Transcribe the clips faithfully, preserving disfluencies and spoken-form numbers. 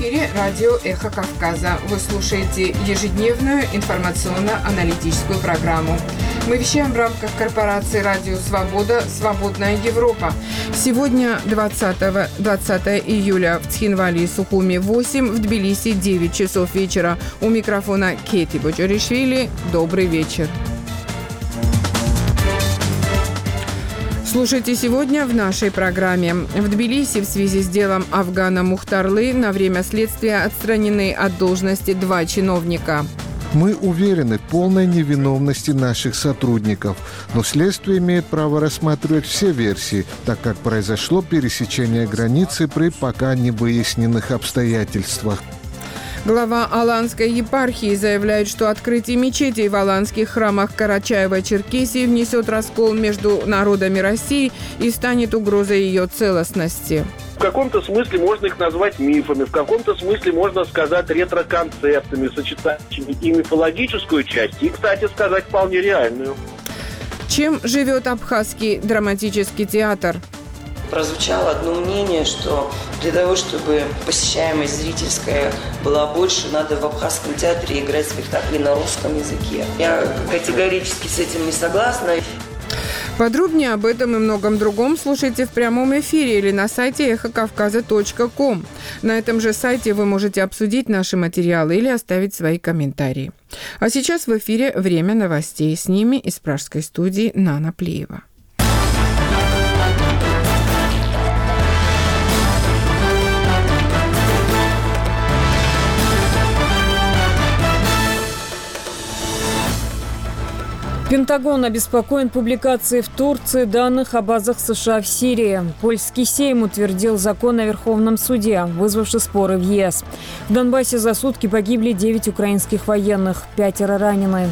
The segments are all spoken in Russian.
эфире радио «Эхо Кавказа». Вы слушаете ежедневную информационно-аналитическую программу. Мы вещаем в рамках корпорации «Радио Свобода. Свободная Европа». Сегодня двадцатого июля в Цхинвале и Сухуми восемь, в Тбилиси девять часов вечера. У микрофона Кети Боджаришвили. Добрый вечер. Слушайте сегодня в нашей программе. В Тбилиси в связи с делом Афгана Мухтарлы на время следствия отстранены от должности два чиновника. Мы уверены в полной невиновности наших сотрудников, но следствие имеет право рассматривать все версии, так как произошло пересечение границы при пока не выясненных обстоятельствах. Глава Аланской епархии заявляет, что открытие мечетей в аланских храмах Карачаево-Черкесии внесет раскол между народами России и станет угрозой ее целостности. В каком-то смысле можно их назвать мифами, в каком-то смысле можно сказать ретро-концептами, сочетающими и мифологическую часть, и, кстати сказать, вполне реальную. Чем живет Абхазский драматический театр? Прозвучало одно мнение, что для того, чтобы посещаемость зрительская была больше, надо в Абхазском театре играть спектакли на русском языке. Я категорически с этим не согласна. Подробнее об этом и многом другом слушайте в прямом эфире или на сайте эхо кавказа точка ком. На этом же сайте вы можете обсудить наши материалы или оставить свои комментарии. А сейчас в эфире время новостей. С ними из пражской студии Нана Плиева. Пентагон обеспокоен публикацией в Турции данных о базах США в Сирии. Польский Сейм утвердил закон о Верховном суде, вызвавший споры в ЕС. В Донбассе за сутки погибли девять украинских военных, пятеро ранены.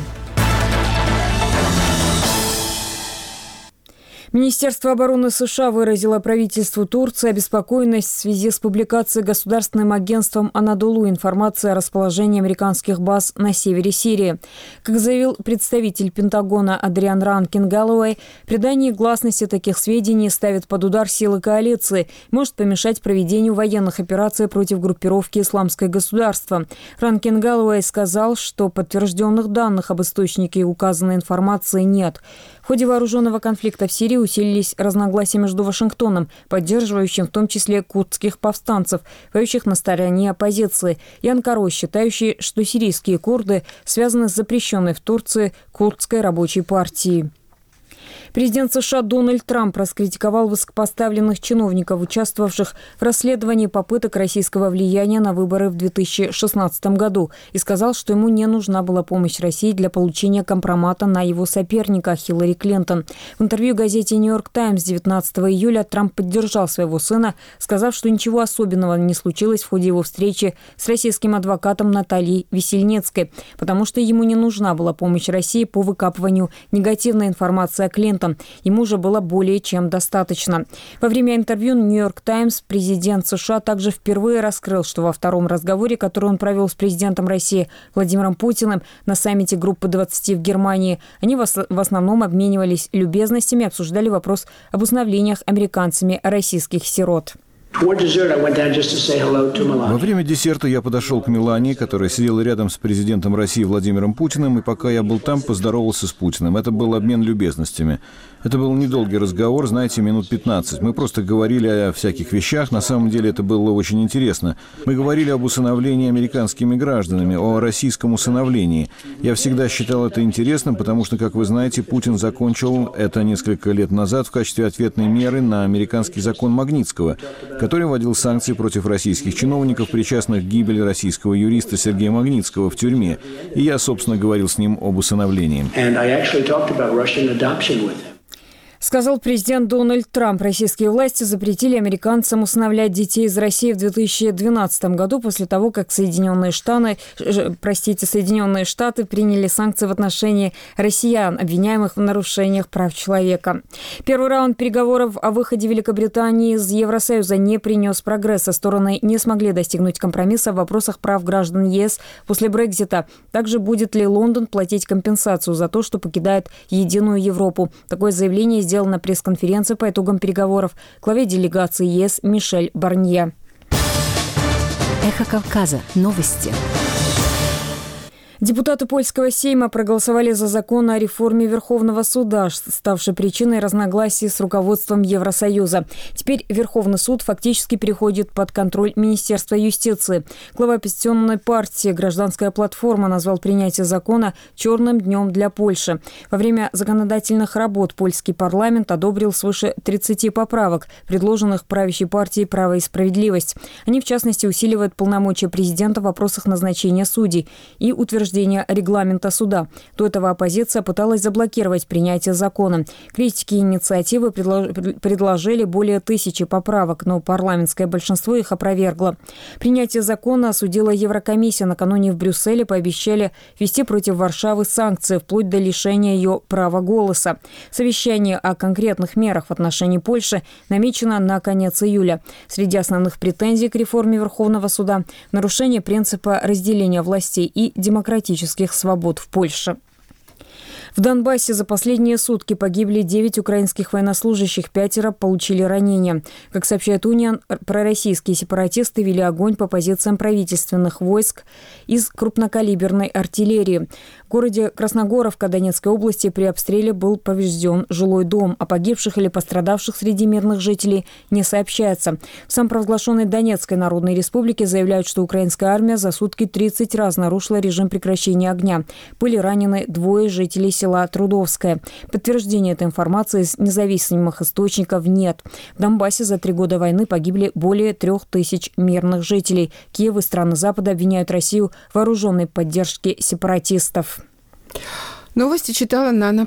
Министерство обороны США выразило правительству Турции обеспокоенность в связи с публикацией государственным агентством «Анадолу» информации о расположении американских баз на севере Сирии. Как заявил представитель Пентагона Адриан Ранкин Галлоуэй, придание гласности таких сведений ставит под удар силы коалиции, может помешать проведению военных операций против группировки «Исламское государство». Ранкин Галлоуэй сказал, что подтвержденных данных об источнике указанной информации нет. В ходе вооруженного конфликта в Сирии усилились разногласия между Вашингтоном, поддерживающим в том числе курдских повстанцев, воюющих на стороне оппозиции, и Анкарой, считающей, что сирийские курды связаны с запрещенной в Турции курдской рабочей партией. Президент США Дональд Трамп раскритиковал высокопоставленных чиновников, участвовавших в расследовании попыток российского влияния на выборы в две тысячи шестнадцатом году, и сказал, что ему не нужна была помощь России для получения компромата на его соперника Хиллари Клинтон. В интервью газете «Нью-Йорк Таймс» девятнадцатого июля Трамп поддержал своего сына, сказав, что ничего особенного не случилось в ходе его встречи с российским адвокатом Натальей Весельнецкой, потому что ему не нужна была помощь России по выкапыванию негативной информации о Клинтон. Ему же было более чем достаточно. Во время интервью «Нью-Йорк Таймс» президент США также впервые раскрыл, что во втором разговоре, который он провел с президентом России Владимиром Путиным на саммите Группы двадцати в Германии, они в основном обменивались любезностями и обсуждали вопрос об усыновлениях американцами российских сирот. Во время десерта я подошел к Мелании, которая сидела рядом с президентом России Владимиром Путиным, и пока я был там, поздоровался с Путиным. Это был обмен любезностями. Это был недолгий разговор, знаете, минут пятнадцать. Мы просто говорили о всяких вещах. На самом деле это было очень интересно. Мы говорили об усыновлении американскими гражданами, о российском усыновлении. Я всегда считал это интересным, потому что, как вы знаете, Путин закончил это несколько лет назад в качестве ответной меры на американский закон Магнитского, который вводил санкции против российских чиновников, причастных к гибели российского юриста Сергея Магнитского в тюрьме. И я, собственно, говорил с ним об усыновлении. Сказал президент Дональд Трамп. Российские власти запретили американцам усыновлять детей из России в две тысячи двенадцатом году после того, как Соединенные Штаты, простите, Соединенные Штаты приняли санкции в отношении россиян, обвиняемых в нарушениях прав человека. Первый раунд переговоров о выходе Великобритании из Евросоюза не принес прогресса. Стороны не смогли достигнуть компромисса в вопросах прав граждан ЕС после Брексита. Также будет ли Лондон платить компенсацию за то, что покидает единую Европу? Такое заявление сделал на пресс-конференции по итогам переговоров главе делегации ЕС Мишель Барнье. Эхо Кавказа. Новости. Депутаты польского Сейма проголосовали за закон о реформе Верховного суда, ставший причиной разногласий с руководством Евросоюза. Теперь Верховный суд фактически переходит под контроль Министерства юстиции. Глава оппозиционной партии «Гражданская платформа» назвал принятие закона «черным днем для Польши». Во время законодательных работ польский парламент одобрил свыше тридцати поправок, предложенных правящей партией «Право и справедливость». Они, в частности, усиливают полномочия президента в вопросах назначения судей и утверждения регламента суда. До этого оппозиция пыталась заблокировать принятие закона. Критики инициативы предложили более тысячи поправок, но парламентское большинство их опровергло. Принятие закона осудила Еврокомиссия. Накануне в Брюсселе пообещали ввести против Варшавы санкции, вплоть до лишения ее права голоса. Совещание о конкретных мерах в отношении Польши намечено на конец июля. Среди основных претензий к реформе Верховного суда – нарушение принципа разделения властей и демократических свобод в Польше. В Донбассе за последние сутки погибли девять украинских военнослужащих, пятеро получили ранения. Как сообщает Униан, пророссийские сепаратисты вели огонь по позициям правительственных войск из крупнокалиберной артиллерии. В городе Красногоровка Донецкой области при обстреле был поврежден жилой дом. О погибших или пострадавших среди мирных жителей не сообщается. В самопровозглашенной Донецкой Народной Республике заявляют, что украинская армия за сутки тридцать раз нарушила режим прекращения огня. Были ранены двое жителей села Трудовское. Подтверждения этой информации из независимых источников нет. В Донбассе за три года войны погибли более трех тысяч мирных жителей. Киев и страны Запада обвиняют Россию в вооруженной поддержке сепаратистов. Новости читала Нана